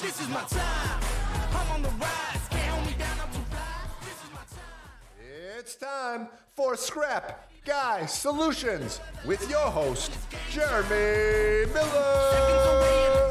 This is my time. I'm on the rise. Can't hold me down. I'm too fly. This is my time. It's time for Scrap Guy Solutions with your host, Jeremy Miller.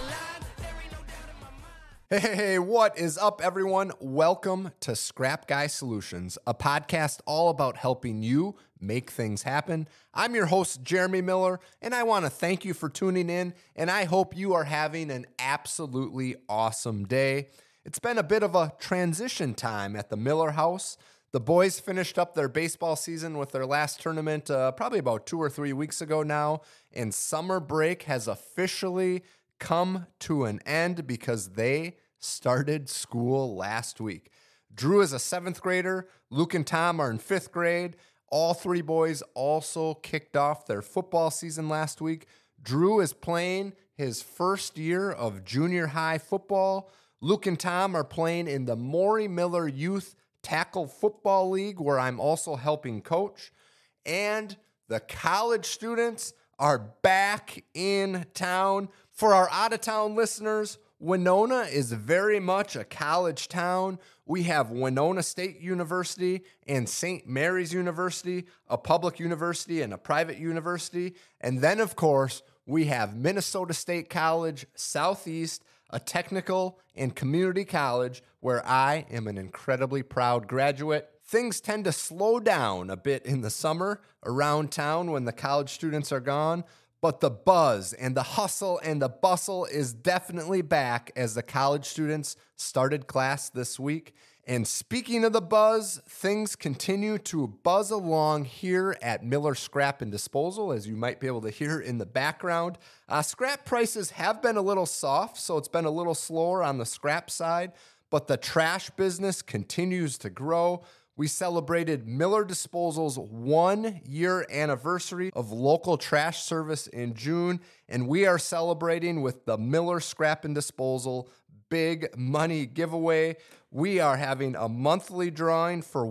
Hey, what is up, everyone? Welcome to Scrap Guy Solutions, a podcast all about helping you make things happen. I'm your host, Jeremy Miller, and I want to thank you for tuning in, and I hope you are having an absolutely awesome day. It's been a bit of a transition time at the Miller house. The boys finished up their baseball season with their last tournament probably about 2 or 3 weeks ago now, and summer break has officially come to an end because they started school last week. Drew is a 7th grader. Luke and Tom are in 5th grade. All 3 boys also kicked off their football season last week. Drew is playing his first year of junior high football. Luke and Tom are playing in the Maury Miller Youth Tackle Football League, where I'm also helping coach. And the college students are back in town. For our out-of-town listeners, Winona is very much a college town. We have Winona State University and St. Mary's University, a public university and a private university. And then, of course, we have Minnesota State College Southeast, a technical and community college where I am an incredibly proud graduate. Things tend to slow down a bit in the summer around town when the college students are gone, but the buzz and the hustle and the bustle is definitely back as the college students started class this week. And speaking of the buzz, things continue to buzz along here at Miller Scrap and Disposal, as you might be able to hear in the background. Scrap prices have been a little soft, so it's been a little slower on the scrap side, but the trash business continues to grow. We celebrated Miller Disposal's 1-year anniversary of local trash service in June, and we are celebrating with the Miller Scrap and Disposal Big Money Giveaway. We are having a monthly drawing for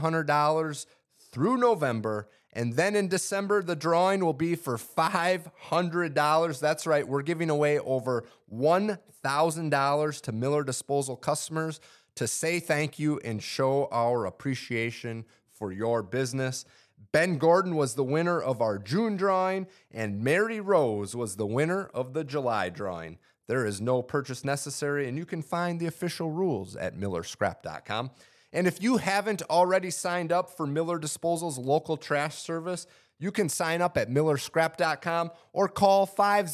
$100 through November, and then in December, the drawing will be for $500. That's right, we're giving away over $1,000 to Miller Disposal customers to say thank you and show our appreciation for your business. Ben Gordon was the winner of our June drawing, and Mary Rose was the winner of the July drawing. There is no purchase necessary, and you can find the official rules at millerscrap.com. And if you haven't already signed up for Miller Disposal's local trash service, you can sign up at millerscrap.com or call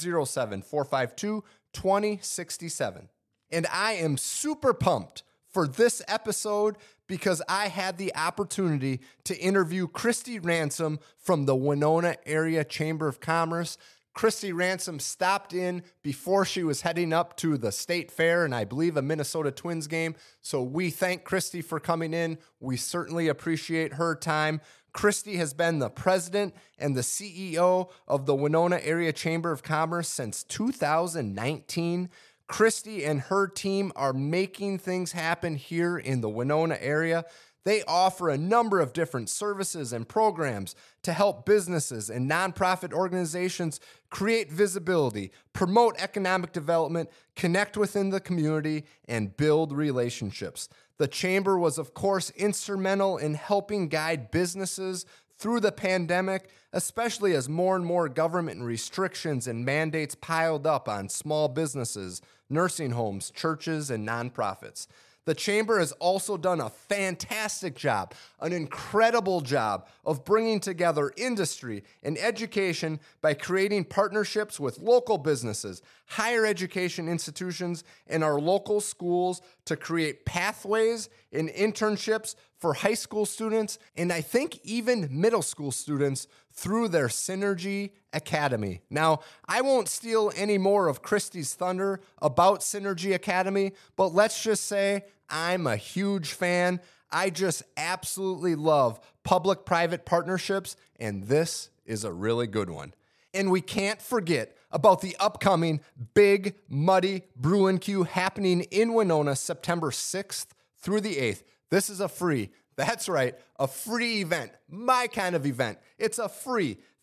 507-452-2067. And I am super pumped for this episode because I had the opportunity to interview Christy Ransom from the Winona Area Chamber of Commerce. Christy Ransom stopped in before she was heading up to the State Fair and I believe a Minnesota Twins game. So we thank Christy for coming in. We certainly appreciate her time. Christy has been the president and the CEO of the Winona Area Chamber of Commerce since 2019. Christy and her team are making things happen here in the Winona area. They offer a number of different services and programs to help businesses and nonprofit organizations create visibility, promote economic development, connect within the community, and build relationships. The Chamber was, of course, instrumental in helping guide businesses through the pandemic, especially as more and more government restrictions and mandates piled up on small businesses, nursing homes, churches, and nonprofits. The Chamber has also done a fantastic job, an incredible job of bringing together industry and education by creating partnerships with local businesses, higher education institutions, and our local schools to create pathways and internships for high school students, and I think even middle school students through their Synergy Academy. Now, I won't steal any more of Christy's thunder about Synergy Academy, but let's just say I'm a huge fan. I just absolutely love public-private partnerships, and this is a really good one. And we can't forget about the upcoming Big Muddy Brew and Q happening in Winona September 6th through the 8th. This is a free, that's right, a free event, my kind of event. It's a free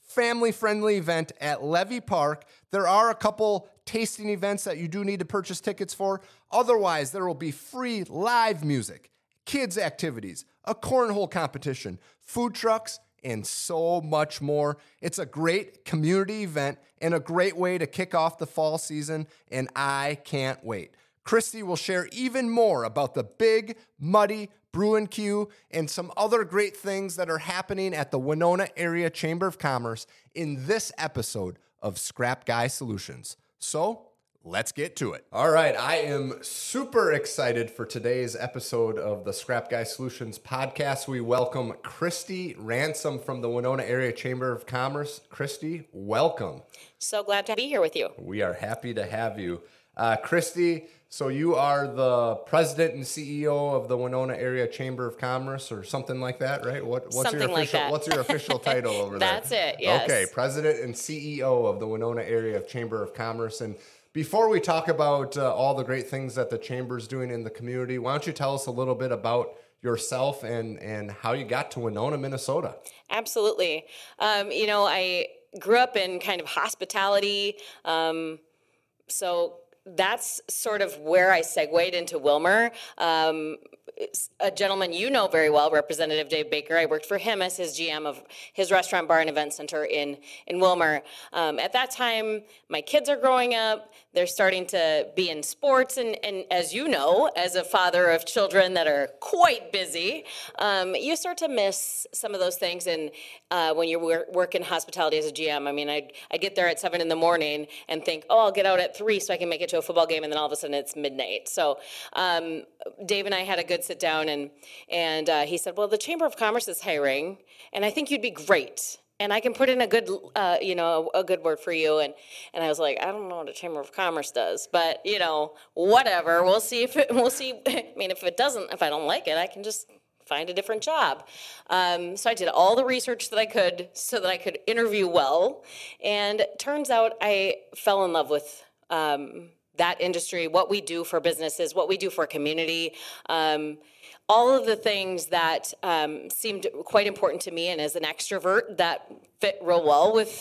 family-friendly event at Levy Park. There are a couple tasting events that you do need to purchase tickets for. Otherwise, there will be free live music, kids' activities, a cornhole competition, food trucks, and so much more. It's a great community event and a great way to kick off the fall season, and I can't wait. Christy will share even more about the Big Muddy Brew & Q and some other great things that are happening at the Winona Area Chamber of Commerce in this episode of Scrap Guy Solutions. So, let's get to it. All right, I am super excited for today's episode of the Scrap Guy Solutions podcast. We welcome Christy Ransom from the Winona Area Chamber of Commerce. Christy, welcome. So glad to be here with you. We are happy to have you. Christy, so you are the president and CEO of the Winona Area Chamber of Commerce or something like that, right? What's Something your official, like that. What's your official title over there? That's it, yes. Okay, president and CEO of the Winona Area Chamber of Commerce. And before we talk about all the great things that the Chamber's doing in the community, why don't you tell us a little bit about yourself and how you got to Winona, Minnesota? Absolutely. I grew up in kind of hospitality, so that's sort of where I segued into Wilmer. A gentleman you know very well, Representative Dave Baker. I worked for him as his GM of his restaurant, bar, and event center in Wilmer. At that time, my kids are growing up. They're starting to be in sports. And as you know, as a father of children that are quite busy, you start to miss some of those things. And when you work in hospitality as a GM, I mean, I get there at 7 a.m. and think, oh, I'll get out at 3 so I can make it to a football game. And then all of a sudden it's midnight. So Dave and I had a good sit down, and he said, well, the Chamber of Commerce is hiring, and I think you'd be great. And I can put in a good, a good word for you. And I was like, I don't know what a Chamber of Commerce does, but whatever. We'll see if I don't like it, I can just find a different job. So I did all the research that I could so that I could interview well. And it turns out I fell in love with that industry, what we do for businesses, what we do for a community, all of the things that seemed quite important to me, and as an extrovert, that fit real well with,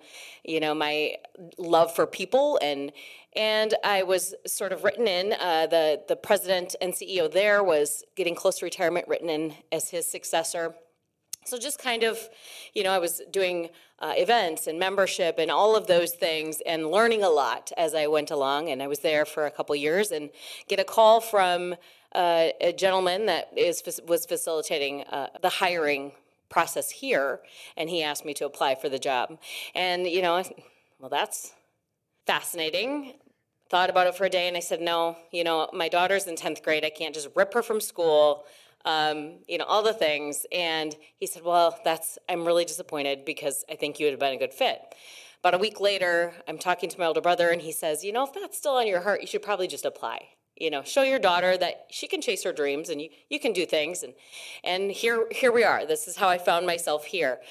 my love for people, and I was sort of written in. The president and CEO there was getting close to retirement, written in as his successor. So just kind of, I was doing events and membership and all of those things and learning a lot as I went along. And I was there for a couple years and get a call from a gentleman that was facilitating the hiring process here. And he asked me to apply for the job. And, well, that's fascinating. Thought about it for a day and I said, no, my daughter's in 10th grade. I can't just rip her from school. All the things. And he said, well, I'm really disappointed because I think you would have been a good fit. About a week later, I'm talking to my older brother and he says, if that's still on your heart, you should probably just apply. Show your daughter that she can chase her dreams and you can do things. And here we are. This is how I found myself here.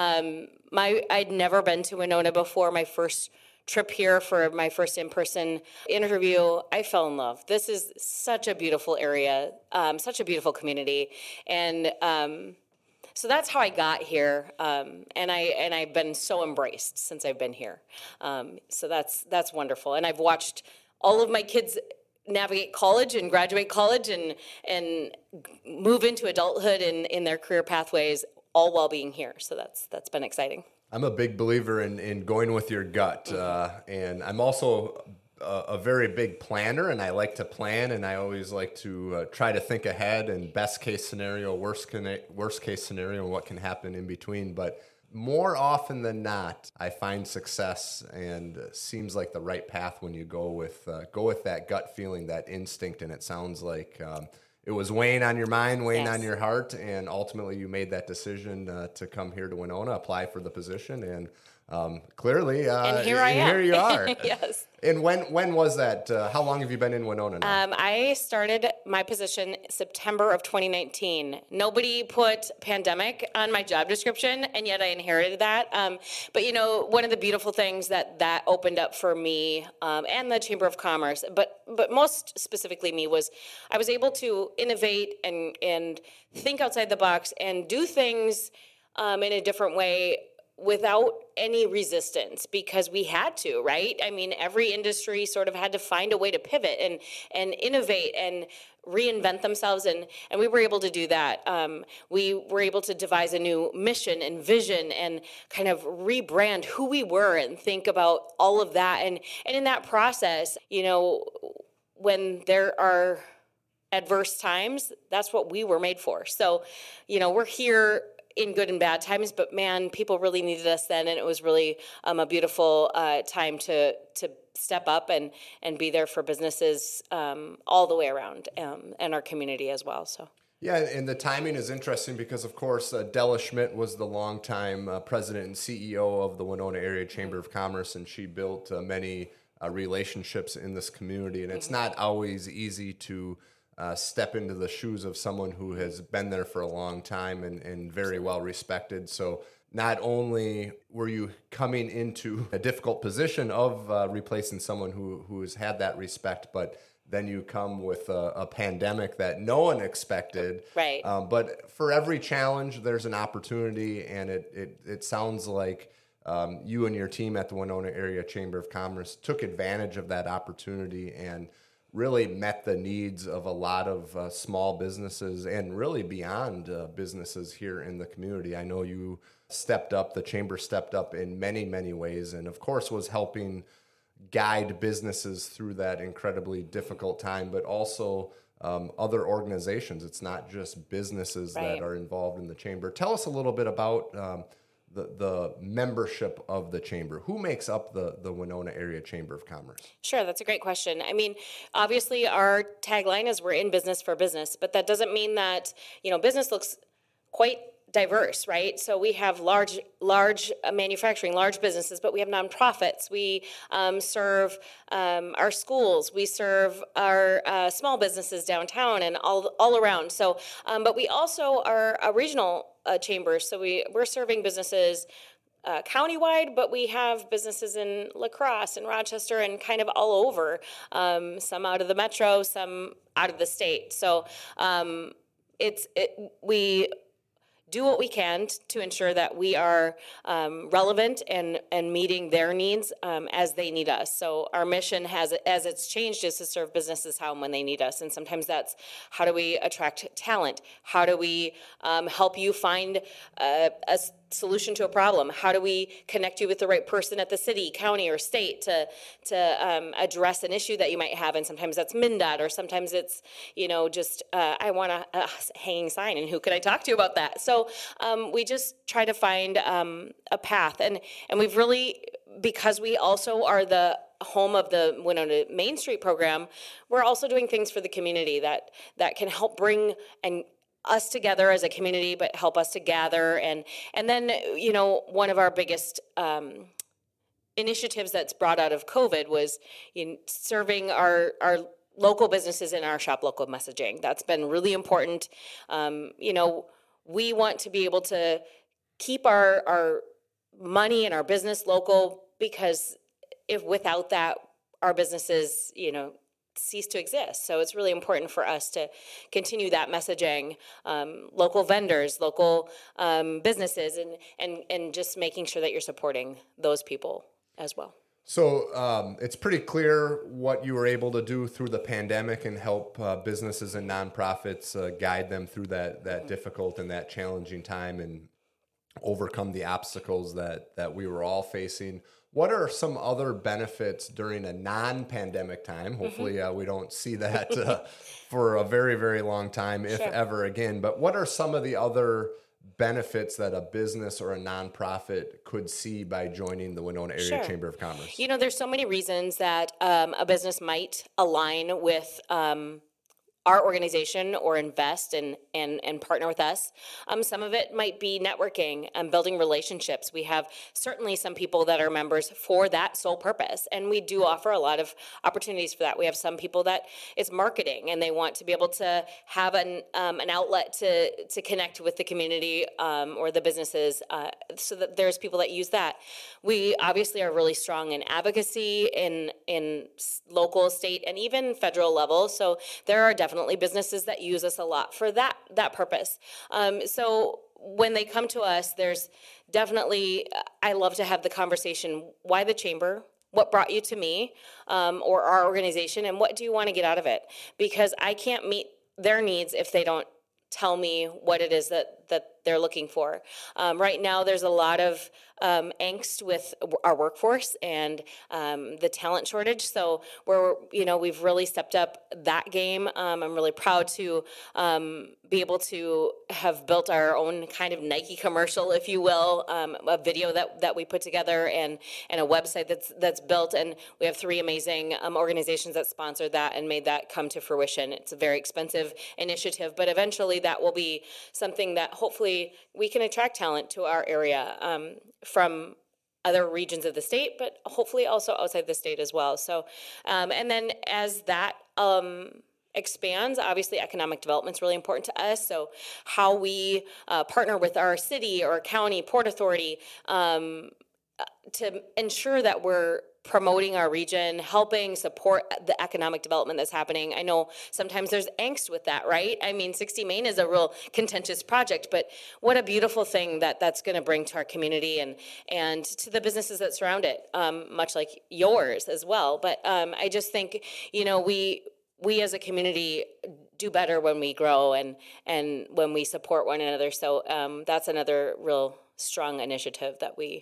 I'd never been to Winona before. My first trip here for my first in-person interview, I fell in love. This is such a beautiful area, such a beautiful community, and so that's how I got here. And I've been so embraced since I've been here. So that's wonderful. And I've watched all of my kids navigate college and graduate college and move into adulthood in their career pathways, all while being here. So that's been exciting. I'm a big believer in going with your gut, and I'm also a very big planner, and I like to plan, and I always like to try to think ahead and best case scenario, worst case scenario, and what can happen in between. But more often than not, I find success and seems like the right path when you go with that gut feeling, that instinct, and it sounds like it was weighing on your mind, weighing on your heart, and ultimately you made that decision to come here to Winona, apply for the position, and clearly, and here I am. Here you are. Yes. And when was that? How long have you been in Winona now? I started my position September of 2019. Nobody put pandemic on my job description, and yet I inherited that. But one of the beautiful things that opened up for me and the Chamber of Commerce, but most specifically me, was I was able to innovate and think outside the box and do things in a different way without any resistance because we had to, right? I mean, every industry sort of had to find a way to pivot and innovate and reinvent themselves, and we were able to do that. We were able to devise a new mission and vision and kind of rebrand who we were and think about all of that. And in that process, you know, when there are adverse times, that's what we were made for. So, you know, we're here in good and bad times, but man, people really needed us then, and it was really a beautiful time to step up and be there for businesses all the way around, and our community as well. So. Yeah, and the timing is interesting because, of course, Della Schmidt was the longtime president and CEO of the Winona Area Chamber of Commerce, and she built many relationships in this community, and it's not always easy to step into the shoes of someone who has been there for a long time and very well respected. So not only were you coming into a difficult position of replacing someone who has had that respect, but then you come with a pandemic that no one expected. Right. But for every challenge, there's an opportunity, and it sounds like you and your team at the Winona Area Chamber of Commerce took advantage of that opportunity and really met the needs of a lot of small businesses and really beyond businesses here in the community. I know you stepped up, the chamber stepped up in many, many ways, and of course was helping guide businesses through that incredibly difficult time, but also other organizations. It's not just businesses that are involved in the chamber. Tell us a little bit about the membership of the chamber. Who makes up the Winona Area Chamber of Commerce? Sure, that's a great question. I mean, obviously our tagline is we're in business for business, but that doesn't mean that, you know, business looks quite diverse, right? So we have large manufacturing, large businesses, but we have nonprofits. We serve our schools. We serve our small businesses downtown and all around. So, but we also are a regional chamber. So we're serving businesses countywide, but we have businesses in La Crosse and Rochester and kind of all over. Some out of the metro, some out of the state. So we do what we can to ensure that we are relevant and meeting their needs as they need us. So our mission as it's changed is to serve businesses how and when they need us. And sometimes that's how do we attract talent? How do we help you find a solution to a problem? How do we connect you with the right person at the city, county, or state to address an issue that you might have? And sometimes that's MnDOT, or sometimes it's, you know, just I want a hanging sign, and who could I talk to about that? So we just try to find a path, and we've really, because we also are the home of the Winona Main Street program, we're also doing things for the community that can help bring us together as a community, but help us to gather. And then, you know, one of our biggest initiatives that's brought out of COVID was serving our local businesses in our shop local messaging. That's been really important. You know, we want to be able to keep our money and our business local, because if without that, our businesses, you know, cease to exist. So it's really important for us to continue that messaging, local vendors, local businesses, and just making sure that you're supporting those people as well. So it's pretty clear what you were able to do through the pandemic and help businesses and nonprofits guide them through that difficult and that challenging time and overcome the obstacles that we were all facing. What are some other benefits during a non-pandemic time? Hopefully we don't see that for a very, very long time, if ever again. But what are some of the other benefits that a business or a nonprofit could see by joining the Winona Area Chamber of Commerce? You know, there's so many reasons that a business might align with our organization or invest and partner with us. Some of it might be networking and building relationships. We have certainly some people that are members for that sole purpose, and we do offer a lot of opportunities for that. We have some people that it's marketing, and they want to be able to have an outlet to connect with the community or the businesses, so that there's people that use that. We obviously are really strong in advocacy in local, state, and even federal level. So there are definitely businesses that use us a lot for that purpose. So when they come to us, there's definitely, I love to have the conversation, why the chamber? What brought you to me or our organization, and what do you want to get out of it? Because I can't meet their needs if they don't tell me what it is that they're looking for. Right now, there's a lot of angst with our workforce and the talent shortage. So we've really stepped up that game. I'm really proud to be able to have built our own kind of Nike commercial, if you will, a video that we put together and a website that's built. And we have 3 amazing organizations that sponsored that and made that come to fruition. It's a very expensive initiative, but eventually that will be something that hopefully we can attract talent to our area from other regions of the state, but hopefully also outside the state as well. So, and then as that expands, obviously economic development is really important to us. So how we partner with our city or county, port authority to ensure that we're promoting our region, helping support the economic development that's happening. I know sometimes there's angst with that, right? I mean, 60 Main is a real contentious project, but what a beautiful thing that's going to bring to our community and to the businesses that surround it, much like yours as well. But I just think, we as a community do better when we grow and when we support one another. So that's another real strong initiative that we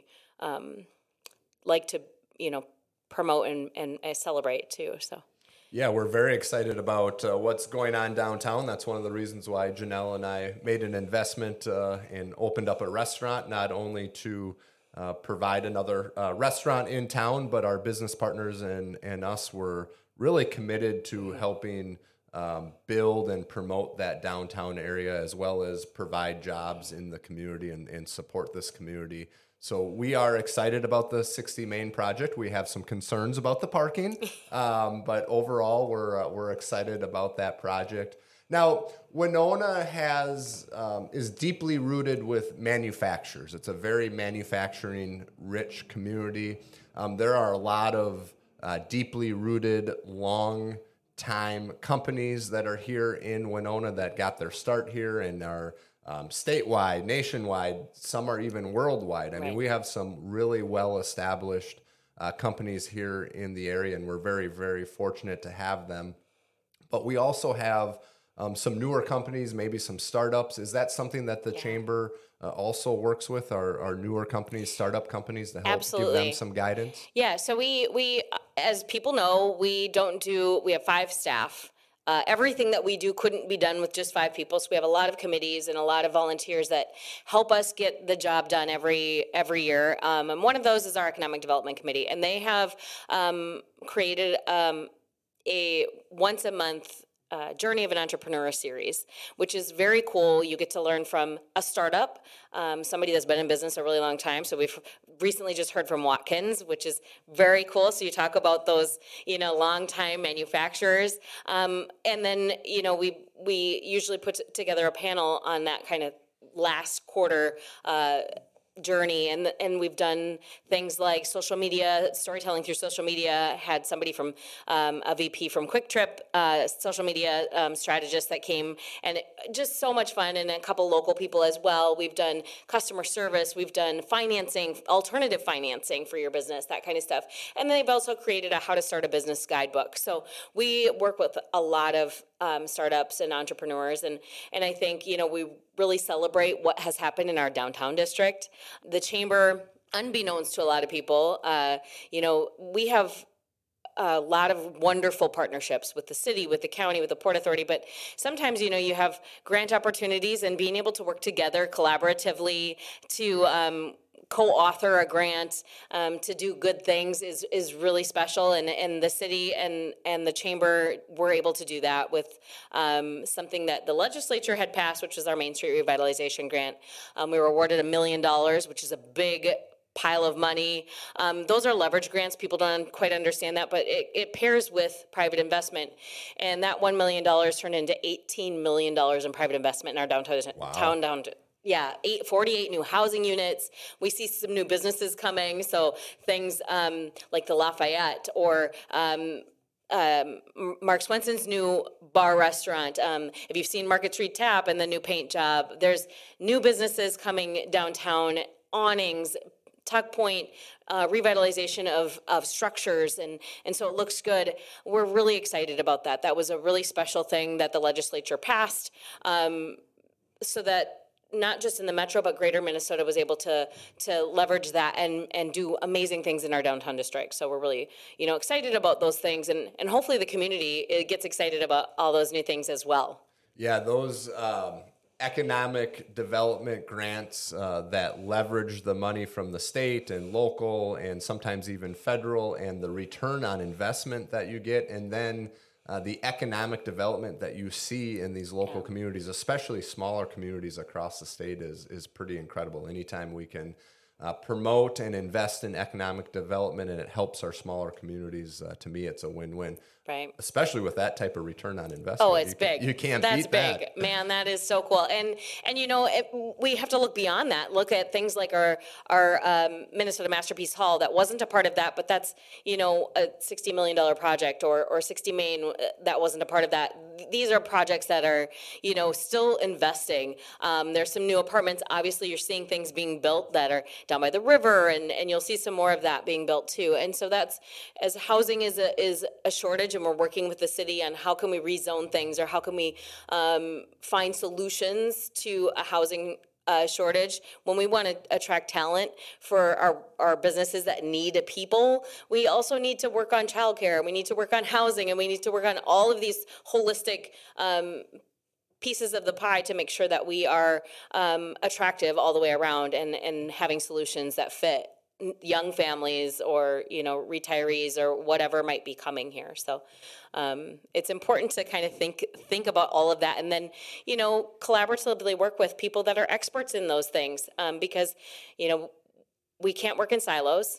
like to, promote and celebrate too. So. Yeah, we're very excited about what's going on downtown. That's one of the reasons why Janelle and I made an investment and opened up a restaurant, not only to provide another restaurant in town, but our business partners and us were really committed to helping build and promote that downtown area, as well as provide jobs in the community and support this community. So we are excited about the 60 Main project. We have some concerns about the parking, but overall we're excited about that project. Now, Winona is deeply rooted with manufacturers. It's a very manufacturing-rich community. There are a lot of deeply rooted, long-time companies that are here in Winona that got their start here and are statewide, nationwide. Some are even worldwide. I mean, we have some really well-established companies here in the area, and we're very, very fortunate to have them. But we also have some newer companies, maybe some startups. Is that something that the Chamber also works with, our newer companies, startup companies, to help give them some guidance? Yeah, so we as people know, we have 5 staff. Everything that we do couldn't be done with just 5 people, so we have a lot of committees and a lot of volunteers that help us get the job done every year. And one of those is our Economic Development Committee, and they have created a once-a-month Journey of an Entrepreneur series, which is very cool. You get to learn from a startup, somebody that's been in business a really long time. So we've recently just heard from Watkins, which is very cool. So you talk about those, long-time manufacturers. And then, we usually put together a panel on that kind of last quarter journey, and we've done things like social media, storytelling through social media, had somebody from a VP from Quick Trip, social media strategist that came, and just so much fun, and a couple local people as well. We've done customer service, we've done financing, alternative financing for your business, that kind of stuff. And then they've also created a how to start a business guidebook. So we work with a lot of startups and entrepreneurs, and I think, we really celebrate what has happened in our downtown district. The Chamber, unbeknownst to a lot of people, we have a lot of wonderful partnerships with the city, with the county, with the Port Authority, but sometimes, you have grant opportunities, and being able to work together collaboratively to co-author a grant to do good things is really special, and the city and the Chamber were able to do that with something that the legislature had passed, which was our Main Street Revitalization Grant. We were awarded $1 million, which is a big pile of money. Those are leverage grants. People don't quite understand that, but it pairs with private investment. And that $1 million turned into $18 million in private investment in our downtown. Wow. 48 new housing units. We see some new businesses coming, so things like the Lafayette or Mark Swenson's new bar restaurant. If you've seen Market Street Tap and the new paint job, there's new businesses coming downtown, awnings, tuck point, revitalization of structures, and so it looks good. We're really excited about that. That was a really special thing that the legislature passed, so that not just in the metro, but greater Minnesota was able to leverage that and do amazing things in our downtown district. So we're really, excited about those things, and hopefully the community gets excited about all those new things as well. Yeah, those economic development grants that leverage the money from the state and local and sometimes even federal, and the return on investment that you get, and then the economic development that you see in these local communities, especially smaller communities across the state, is pretty incredible. Anytime we can promote and invest in economic development and it helps our smaller communities, to me, it's a win-win. Right. Especially with that type of return on investment. Oh, it's big. You can't That's beat that. big. Man, that is so cool. And we have to look beyond that. Look at things like our Minnesota Masterpiece Hall. That wasn't a part of that, but that's, a $60 million project, or 60 Main, that wasn't a part of that. These are projects that are, still investing. There's some new apartments. Obviously, you're seeing things being built that are down by the river, and you'll see some more of that being built too. And so that's, as housing is a shortage, and we're working with the city on how can we rezone things, or how can we find solutions to a housing shortage. When we want to attract talent for our businesses that need people, we also need to work on childcare, we need to work on housing, and we need to work on all of these holistic pieces of the pie to make sure that we are attractive all the way around, and having solutions that fit young families, or retirees, or whatever might be coming here. So it's important to kind of think about all of that, and then collaboratively work with people that are experts in those things, because we can't work in silos.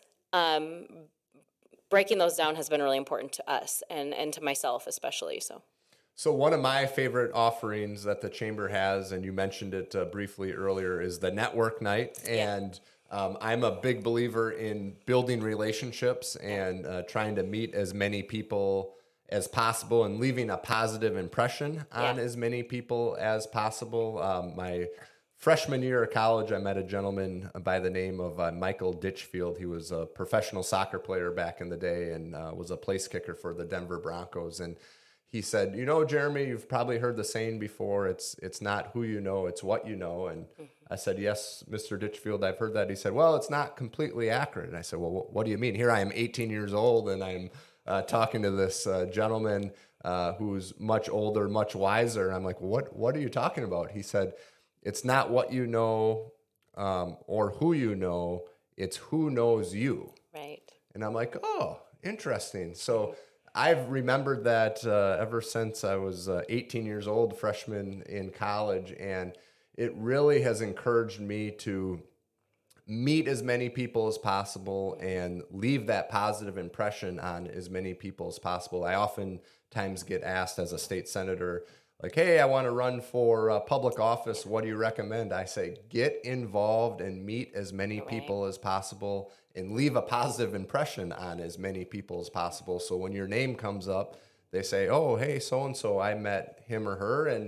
Breaking those down has been really important to us, and to myself especially. So one of my favorite offerings that the Chamber has, and you mentioned it briefly earlier, is the network night. And I'm a big believer in building relationships and trying to meet as many people as possible and leaving a positive impression on as many people as possible. My freshman year of college, I met a gentleman by the name of Michael Ditchfield. He was a professional soccer player back in the day, and was a place kicker for the Denver Broncos. And he said, Jeremy, you've probably heard the saying before, it's not who you know, it's what you know. And I said, yes, Mr. Ditchfield, I've heard that. He said, well, it's not completely accurate. And I said, well, what do you mean? Here I am 18 years old, and I'm talking to this gentleman who's much older, much wiser. And I'm like, what are you talking about? He said, it's not what you know or who you know, it's who knows you. Right. And I'm like, oh, interesting. So I've remembered that ever since I was 18 years old, freshman in college, and it really has encouraged me to meet as many people as possible and leave that positive impression on as many people as possible. I oftentimes get asked as a state senator, like, hey, I want to run for public office. What do you recommend? I say, get involved and meet as many people as possible and leave a positive impression on as many people as possible. So when your name comes up, they say, oh, hey, so-and-so, I met him or her, and,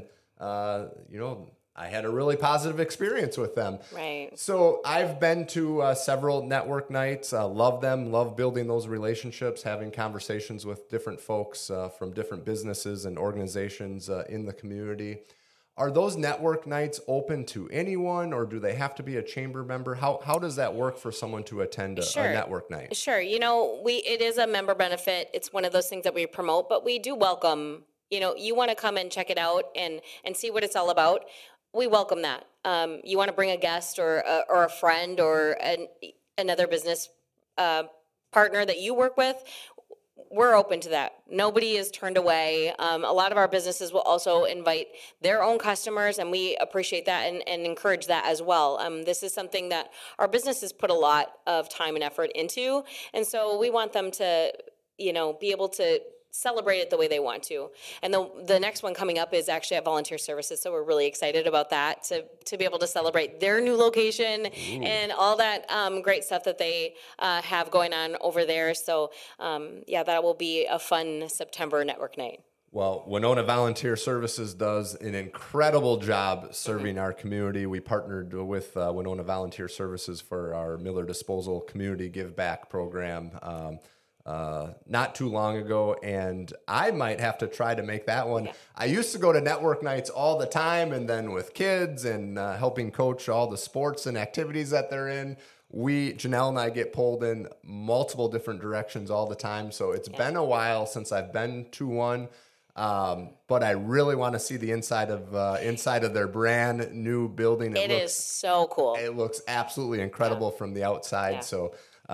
I had a really positive experience with them. Right. So I've been to several network nights, love them, love building those relationships, having conversations with different folks from different businesses and organizations in the community. Are those network nights open to anyone, or do they have to be a chamber member? How does that work for someone to attend a network night? Sure. It is a member benefit. It's one of those things that we promote, but we do welcome, you want to come and check it out and see what it's all about. We welcome that. You want to bring a guest or a friend or another business partner that you work with, we're open to that. Nobody is turned away. A lot of our businesses will also invite their own customers, and we appreciate that and encourage that as well. This is something that our businesses put a lot of time and effort into, and so we want them to, be able to celebrate it the way they want to. And the next one coming up is actually at Volunteer Services, so we're really excited about that to be able to celebrate their new location and all that great stuff that they have going on over there. So that will be a fun September network night. Well, Winona Volunteer Services does an incredible job serving our community. We partnered with Winona Volunteer Services for our Miller Disposal Community Give Back program not too long ago, and I might have to try to make that one. Yeah. I used to go to network nights all the time, and then with kids and helping coach all the sports and activities that they're in, Janelle and I get pulled in multiple different directions all the time, so it's been a while since I've been to one. But I really want to see the inside of their brand new building. It is so cool. It looks absolutely incredible from the outside. Yeah. So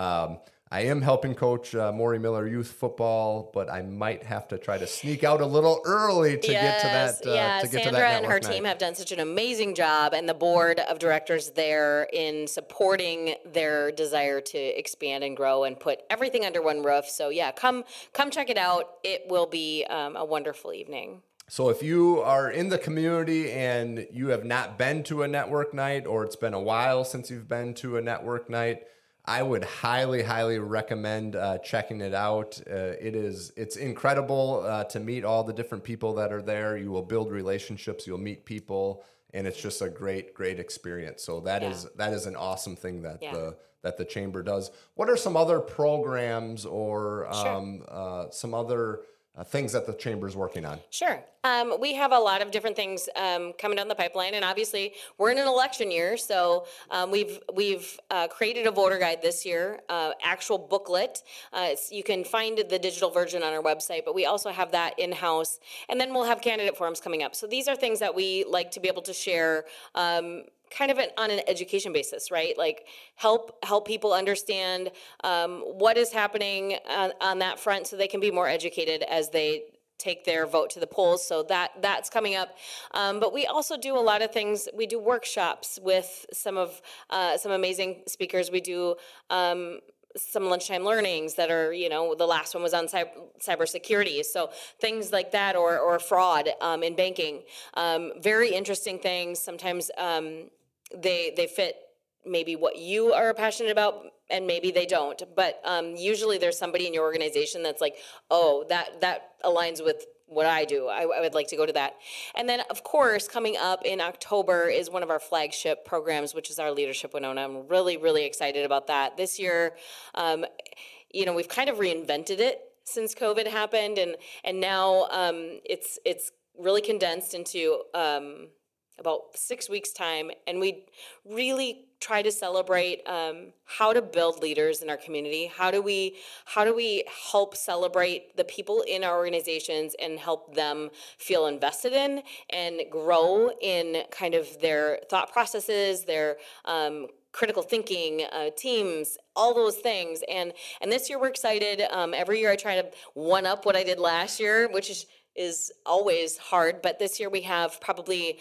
I am helping coach Maury Miller youth football, but I might have to try to sneak out a little early to get to that. Sandra and her team have done such an amazing job, and the board of directors there in supporting their desire to expand and grow and put everything under one roof. So come check it out. It will be a wonderful evening. So if you are in the community and you have not been to a network night, or it's been a while since you've been to a network night, I would highly, highly recommend checking it out. It's incredible to meet all the different people that are there. You will build relationships, you'll meet people, and it's just a great, great experience. So that is an awesome thing that the chamber does. What are some other programs or some other things that the chamber is working on? Sure. We have a lot of different things coming down the pipeline, and obviously we're in an election year, so we've created a voter guide this year, actual booklet. You can find the digital version on our website, but we also have that in-house, and then we'll have candidate forums coming up. So these are things that we like to be able to share kind of on an education basis, right? Like help people understand what is happening on that front so they can be more educated as they take their vote to the polls. So that's coming up. But we also do a lot of things. We do workshops with some amazing speakers. We do some lunchtime learnings that are, the last one was on cybersecurity. So things like that, or fraud in banking. Very interesting things. Sometimes they fit maybe what you are passionate about, and maybe they don't. But usually there's somebody in your organization that's like, oh, that aligns with what I do. I would like to go to that. And then, of course, coming up in October is one of our flagship programs, which is our Leadership Winona. I'm really, really excited about that. This year, we've kind of reinvented it since COVID happened, and now it's really condensed into about 6 weeks' time, and we really try to celebrate how to build leaders in our community. How do we help celebrate the people in our organizations and help them feel invested in and grow in kind of their thought processes, their critical thinking, teams, all those things. And this year we're excited. Every year I try to one up what I did last year, which is always hard, but this year we have probably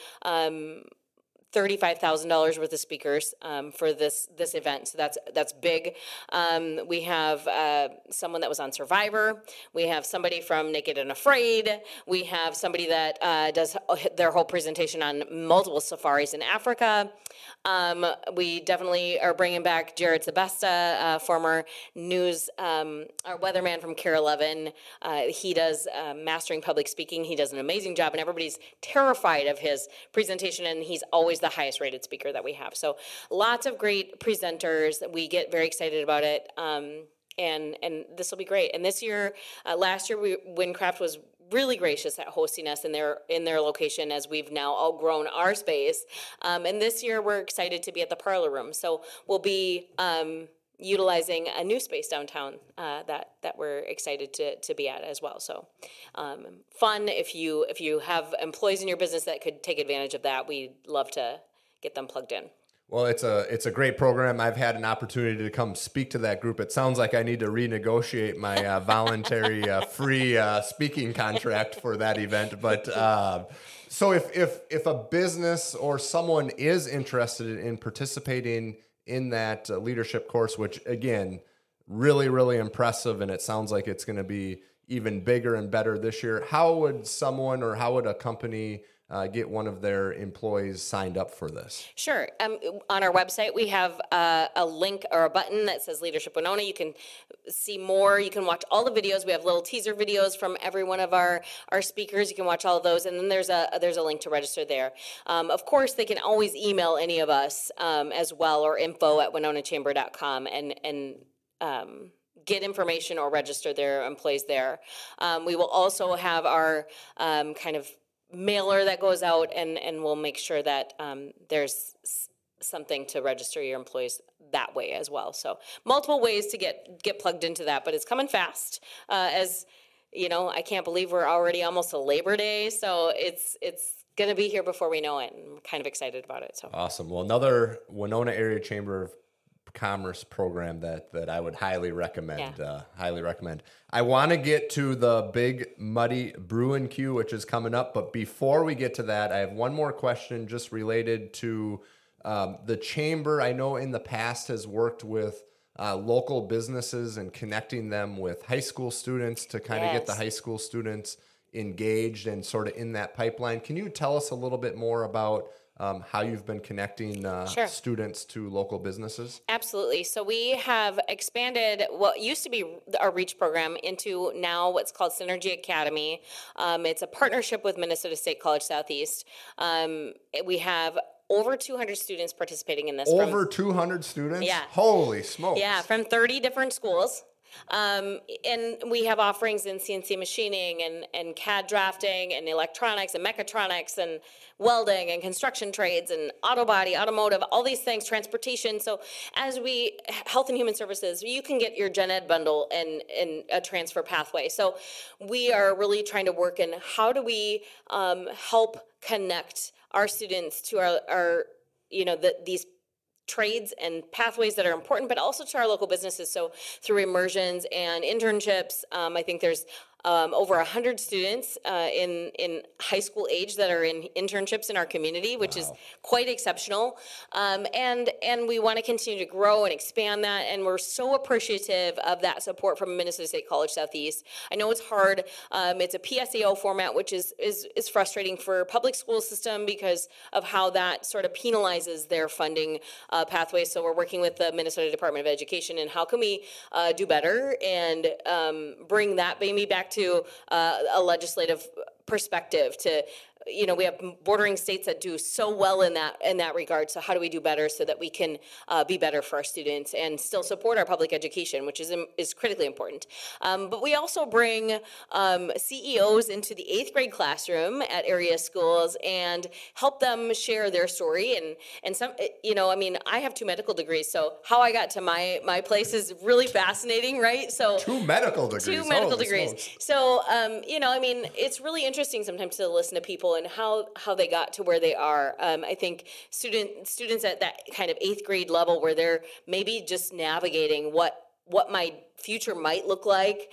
$35,000 worth of speakers for this event, so that's big. We have someone that was on Survivor. We have somebody from Naked and Afraid. We have somebody that does their whole presentation on multiple safaris in Africa. We definitely are bringing back Jared Sebesta, former news, our weatherman from KARE 11. He does mastering public speaking. He does an amazing job, and everybody's terrified of his presentation, and he's always the highest rated speaker that we have. So lots of great presenters. We get very excited about it. And this will be great. And this year, last year, Windcraft was really gracious at hosting us in their location, as we've now outgrown our space. And this year we're excited to be at the Parlor Room. So we'll be utilizing a new space downtown that we're excited to be at as well. So fun. If you have employees in your business that could take advantage of that, we'd love to get them plugged in. Well, it's a great program. I've had an opportunity to come speak to that group. It sounds like I need to renegotiate my voluntary free speaking contract for that event. But so if a business or someone is interested in participating in that leadership course, which again, really, really impressive, and it sounds like it's going to be even bigger and better this year. How would someone or how would a company get one of their employees signed up for this? Sure. On our website, we have a link or a button that says Leadership Winona. You can see more. You can watch all the videos. We have little teaser videos from every one of our speakers. You can watch all of those, and then there's a link to register there. Of course, they can always email any of us as well, or info@winonachamber.com, and get information or register their employees there. We will also have our kind of mailer that goes out, and we'll make sure that there's something to register your employees that way as well. So multiple ways to get plugged into that, but it's coming fast. As you know, I can't believe we're already almost to Labor Day, so it's going to be here before we know it. I'm kind of excited about it. So awesome. Well, another Winona Area Chamber of Commerce program that I would highly recommend. Yeah. Highly recommend. I want to get to the Big Muddy Bruin Q, which is coming up. But before we get to that, I have one more question just related to the chamber. I know in the past has worked with local businesses and connecting them with high school students to kind of get the high school students engaged and sort of in that pipeline. Can you tell us a little bit more about how you've been connecting students to local businesses? Absolutely. So we have expanded what used to be our REACH program into now what's called Synergy Academy. It's a partnership with Minnesota State College Southeast. We have over 200 students participating in this. Over 200 students? Yeah. Holy smokes. Yeah, from 30 different schools. And we have offerings in CNC machining and CAD drafting and electronics and mechatronics and welding and construction trades and auto body, automotive, all these things, transportation. So as Health and Human Services, you can get your Gen Ed bundle and a transfer pathway. So we are really trying to work in how do we help connect our students to our these trades and pathways that are important, but also to our local businesses. So through immersions and internships, I think there's over 100 students in high school age that are in internships in our community, which is quite exceptional. And we want to continue to grow and expand that. And we're so appreciative of that support from Minnesota State College Southeast. I know it's hard. It's a PSEO format, which is frustrating for public school system because of how that sort of penalizes their funding pathway. So we're working with the Minnesota Department of Education and how can we do better and bring that maybe back to a legislative perspective to, we have bordering states that do so well in that regard. So how do we do better so that we can be better for our students and still support our public education, which is critically important. But we also bring CEOs into the 8th grade classroom at area schools and help them share their story. And some, I have 2 medical degrees, so how I got to my place is really fascinating, right? So 2 medical degrees. 2 medical Holy degrees. smokes. So, it's really interesting sometimes to listen to people and how they got to where they are. I think students at that kind of 8th grade level where they're maybe just navigating what my future might look like,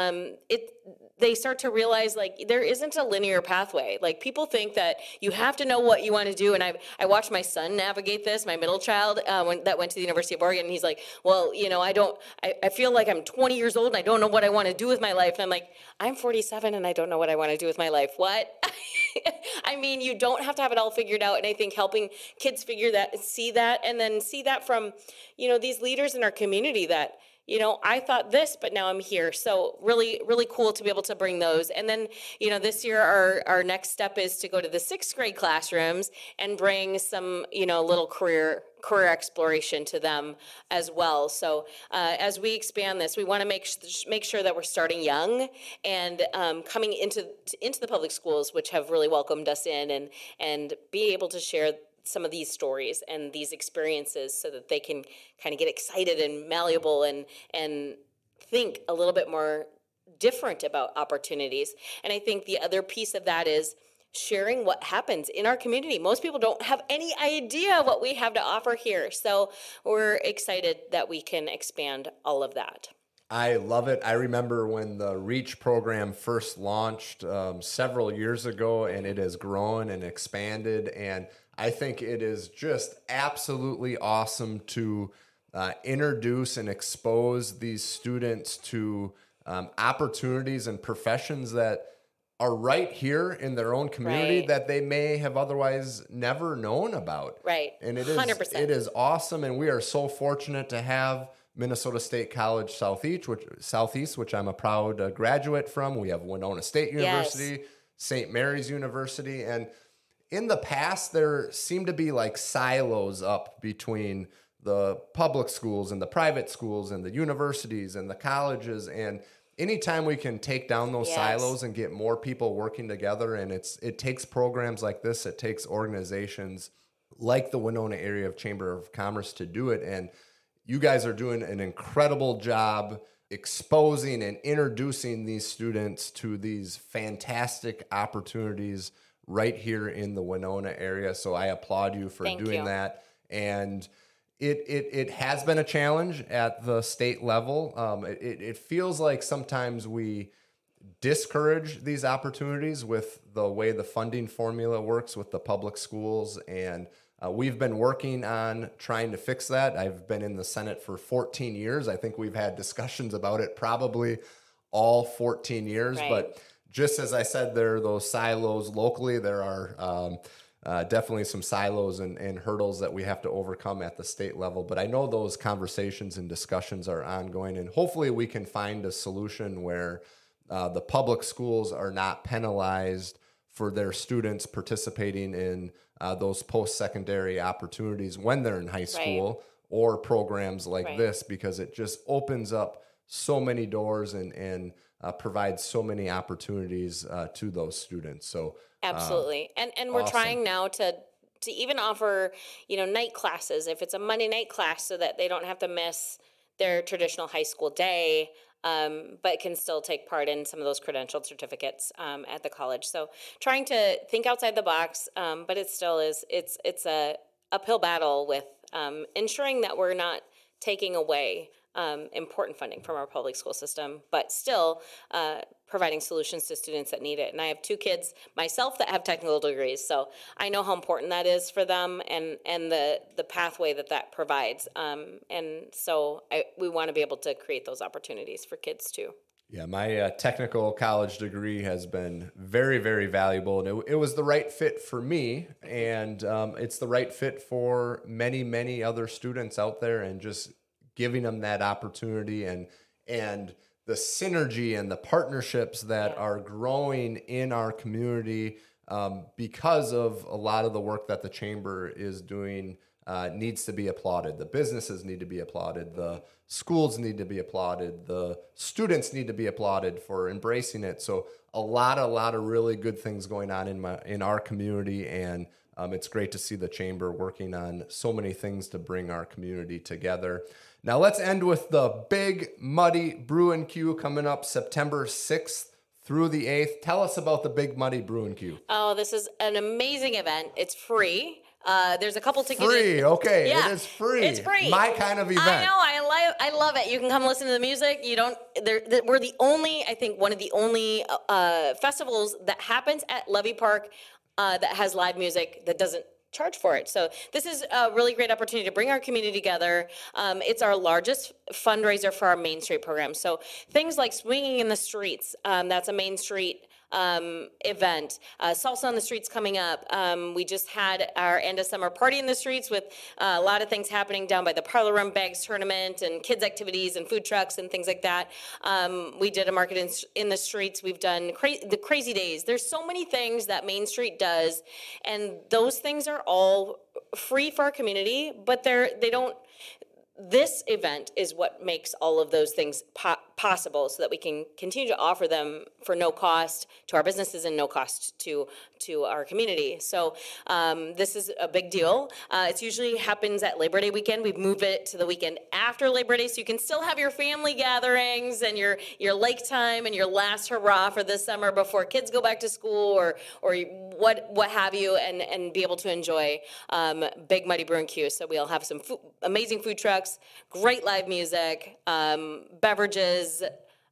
they start to realize like there isn't a linear pathway. Like people think that you have to know what you want to do. And I watched my son navigate this, my middle child, that went to the University of Oregon. And he's like, well, I feel like I'm 20 years old and I don't know what I want to do with my life. And I'm like, I'm 47 and I don't know what I want to do with my life. What? I mean, you don't have to have it all figured out. And I think helping kids see that, and then see that from, these leaders in our community that, I thought this, but now I'm here. So really, really cool to be able to bring those. And then, this year our next step is to go to the 6th grade classrooms and bring some, little career exploration to them as well. So as we expand this, we want to make sure that we're starting young and coming into the public schools, which have really welcomed us in, and be able to share some of these stories and these experiences so that they can kind of get excited and malleable and think a little bit more different about opportunities. And I think the other piece of that is sharing what happens in our community. Most people don't have any idea what we have to offer here. So we're excited that we can expand all of that. I love it. I remember when the REACH program first launched several years ago, and it has grown and expanded. And I think it is just absolutely awesome to introduce and expose these students to opportunities and professions that are right here in their own community Right. that they may have otherwise never known about. Right. And it is 100%. it is awesome, and we are so fortunate to have Minnesota State College Southeast, which I'm a proud graduate from. We have Winona State University, St. Mary's University, and in the past there seemed to be like silos up between the public schools and the private schools and the universities and the colleges, and anytime we can take down those Yes. silos and get more people working together, and it takes programs like this, it takes organizations like the Winona Area Chamber of Commerce to do it. And you guys are doing an incredible job exposing and introducing these students to these fantastic opportunities right here in the Winona area. So I applaud you for Thank doing you. that. And it has been a challenge at the state level. It feels like sometimes we discourage these opportunities with the way the funding formula works with the public schools, and we've been working on trying to fix that. I've been in the Senate for 14 years. I think we've had discussions about it probably all 14 years, Right. but just as I said, there are those silos locally. There are definitely some silos and hurdles that we have to overcome at the state level. But I know those conversations and discussions are ongoing, and hopefully we can find a solution where the public schools are not penalized for their students participating in those post-secondary opportunities when they're in high school or programs like Right. this, because it just opens up so many doors and provides so many opportunities to those students. So Absolutely. And we're awesome. trying now to even offer, night classes if it's a Monday night class, so that they don't have to miss their traditional high school day, but can still take part in some of those credentialed certificates at the college. So trying to think outside the box, but it still is, it's a uphill battle with ensuring that we're not taking away important funding from our public school system, but still providing solutions to students that need it. And I have 2 kids myself that have technical degrees, so I know how important that is for them and the pathway that provides. And so we want to be able to create those opportunities for kids too. yeah, my technical college degree has been very, very valuable, and it was the right fit for me, and it's the right fit for many, many other students out there, and just giving them that opportunity and the synergy and the partnerships that are growing in our community because of a lot of the work that the chamber is doing needs to be applauded. The businesses need to be applauded. The schools need to be applauded. The students need to be applauded for embracing it. So a lot of really good things going on in our community, and it's great to see the chamber working on so many things to bring our community together. Now let's end with the Big Muddy Brew and Q coming up September 6th through the 8th. Tell us about the Big Muddy Brew and Q. Oh, this is an amazing event. It's free. There's a couple tickets. Free, okay. Yeah, It is free. It's free. My kind of event. I know. I love it. You can come listen to the music. You don't. We're the only. I think one of the only festivals that happens at Levy Park that has live music that doesn't charge for it. So this is a really great opportunity to bring our community together. It's our largest fundraiser for our Main Street program. So things like Swinging in the Streets, that's a Main Street event. Salsa on the Streets coming up. We just had our end of summer party in the streets with a lot of things happening down by the Parlor Room Bags tournament and kids activities and food trucks and things like that. We did a market in the streets. We've done the Crazy Days. There's so many things that Main Street does, and those things are all free for our community, but they don't. This event is what makes all of those things possible, so that we can continue to offer them for no cost to our businesses and no cost to our community. So this is a big deal. It usually happens at Labor Day weekend. We've moved it to the weekend after Labor Day, so you can still have your family gatherings and your lake time and your last hurrah for this summer before kids go back to school or what have you, and be able to enjoy Big Muddy Brew and Q. So we'll have some amazing food trucks, great live music, beverages,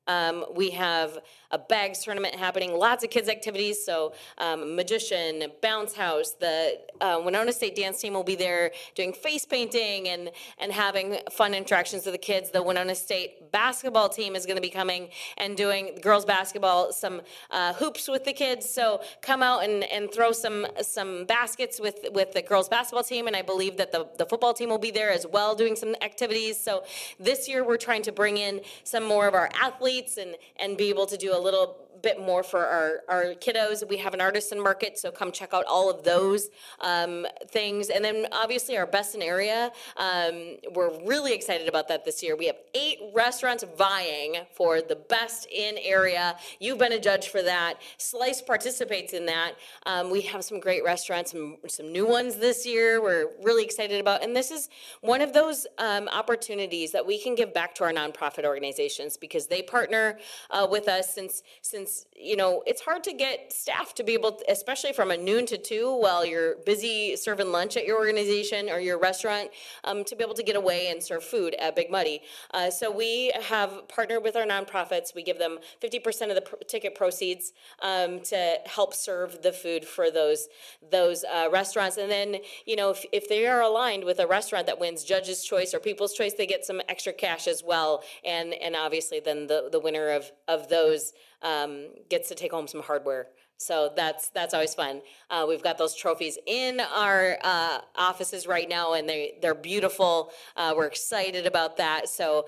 We have a bags tournament happening, lots of kids' activities. So magician, bounce house, the Winona State dance team will be there doing face painting and having fun interactions with the kids. The Winona State basketball team is going to be coming and doing girls basketball, some hoops with the kids. So come out and throw some baskets with the girls basketball team. And I believe that the football team will be there as well doing some activities. So this year we're trying to bring in some more of our athletes and be able to do a little bit more for our kiddos. We have an artisan market, so come check out all of those things. And then obviously our best in area, we're really excited about that this year. We have 8 restaurants vying for the best in area. You've been a judge for that. Slice participates in that. We have some great restaurants, some new ones this year we're really excited about. And this is one of those opportunities that we can give back to our nonprofit organizations because they partner with us since it's hard to get staff to be able to, especially from a noon to 2 while you're busy serving lunch at your organization or your restaurant, to be able to get away and serve food at Big Muddy. So we have partnered with our nonprofits. We give them 50% of the ticket proceeds to help serve the food for those restaurants. And then, if they are aligned with a restaurant that wins Judge's Choice or People's Choice, they get some extra cash as well. And obviously then the winner of those gets to take home some hardware. So that's always fun. We've got those trophies in our offices right now, and they're beautiful. We're excited about that. So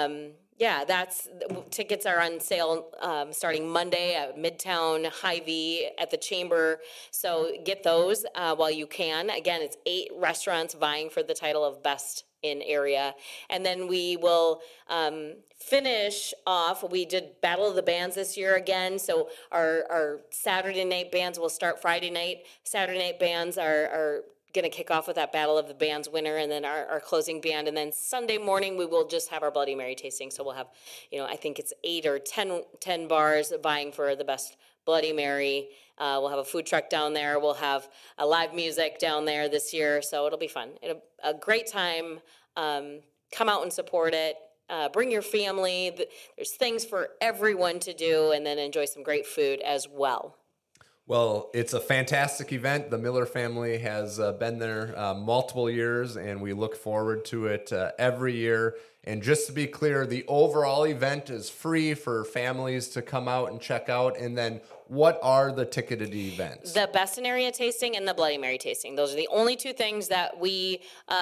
tickets are on sale starting Monday at Midtown Hy-Vee at the Chamber. So get those while you can. Again, it's 8 restaurants vying for the title of best in area. And then we will finish off. We did Battle of the Bands this year again. So our Saturday night bands will start Friday night. Saturday night bands are going to kick off with that Battle of the Bands winner and then our closing band. And then Sunday morning, we will just have our Bloody Mary tasting. So we'll have, I think it's 8 or 10 bars vying for the best Bloody Mary. We'll have a food truck down there. We'll have a live music down there this year. So it'll be fun. A great time. Come out and support it. Bring your family. There's things for everyone to do, and then enjoy some great food as well. Well, it's a fantastic event. The Miller family has been there multiple years, and we look forward to it every year. And just to be clear, the overall event is free for families to come out and check out. And then what are the ticketed events? The Best in Area tasting and the Bloody Mary tasting. Those are the only 2 things that we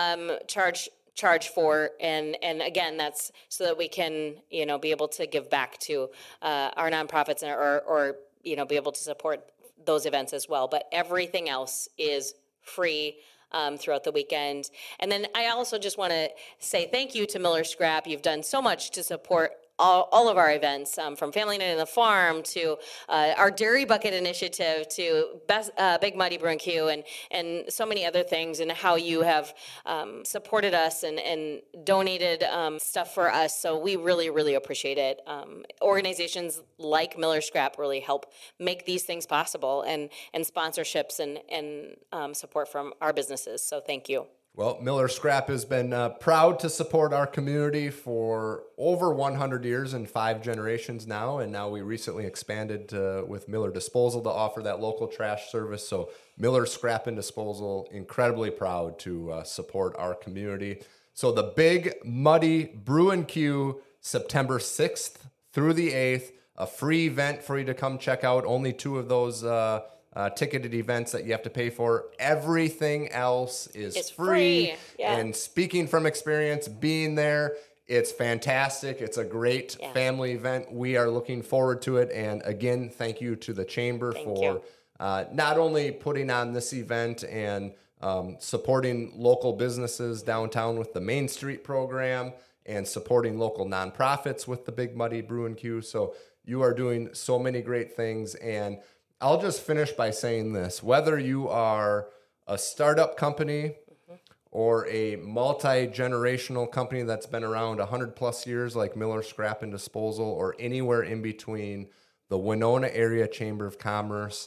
charge for, and again, that's so that we can be able to give back to our nonprofits or be able to support those events as well. But everything else is free throughout the weekend. And then I also just want to say thank you to Miller Scrap. You've done so much to support all of our events, from Family Night on the Farm to our Dairy Bucket Initiative to Big Muddy Brew and Q and so many other things, and how you have supported us and donated stuff for us. So we really, really appreciate it. Organizations like Miller Scrap really help make these things possible, and sponsorships and support from our businesses. So thank you. Well, Miller Scrap has been proud to support our community for over 100 years and 5 generations now. And now we recently expanded with Miller Disposal to offer that local trash service. So Miller Scrap and Disposal, incredibly proud to support our community. So the Big Muddy Brew and Q, September 6th through the 8th, a free event for you to come check out. Only 2 of those ticketed events that you have to pay for. Everything else is free. Yeah. And speaking from experience, being there, it's fantastic. It's a great family event. We are looking forward to it. And again, thank you to the Chamber for not only putting on this event and supporting local businesses downtown with the Main Street program and supporting local nonprofits with the Big Muddy Brew and Q. So you are doing so many great things. And I'll just finish by saying this. Whether you are a startup company or a multi-generational company that's been around 100 plus years like Miller Scrap and Disposal, or anywhere in between, the Winona Area Chamber of Commerce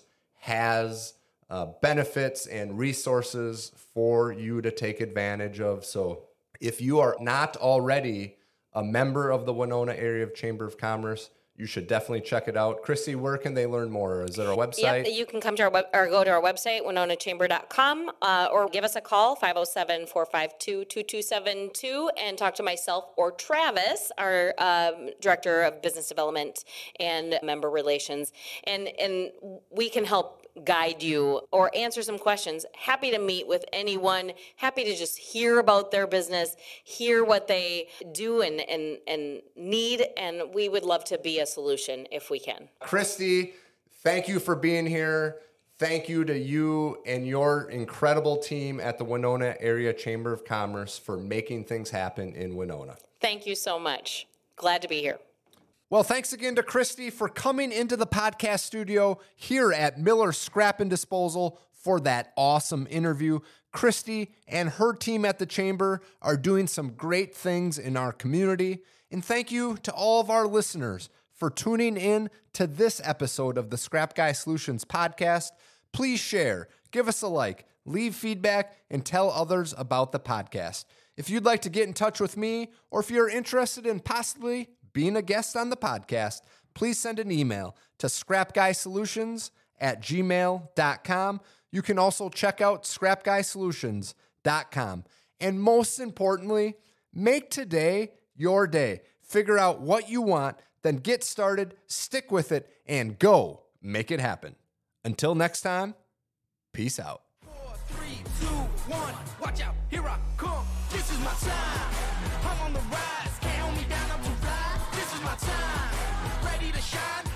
has benefits and resources for you to take advantage of. So if you are not already a member of the Winona Area Chamber of Commerce, you should definitely check it out. Christy, where can they learn more? Is there a website? Yep, you can come to our or go to our website, winonachamber.com, or give us a call, 507-452-2272, and talk to myself or Travis, our Director of Business Development and Member Relations, and we can help guide you or answer some questions. Happy to meet with anyone, happy to just hear about their business, hear what they do and need, and we would love to be a solution if we can. Christy, thank you for being here. Thank you to you and your incredible team at the Winona Area Chamber of Commerce for making things happen in Winona. Thank you so much. Glad to be here. Well, thanks again to Christy for coming into the podcast studio here at Miller Scrap and Disposal for that awesome interview. Christy and her team at the Chamber are doing some great things in our community. And thank you to all of our listeners for tuning in to this episode of the Scrap Guy Solutions podcast. Please share, give us a like, leave feedback, and tell others about the podcast. If you'd like to get in touch with me, or if you're interested in possibly being a guest on the podcast, please send an email to scrapguysolutions@gmail.com. You can also check out scrapguysolutions.com. And most importantly, make today your day. Figure out what you want, then get started, stick with it, and go make it happen. Until next time, peace out. 4, 3, 2, 1. Watch out, here I come. This is my time. I'm on the rise. Can't hold me down, I'm too fly. This is my time. Ready to shine.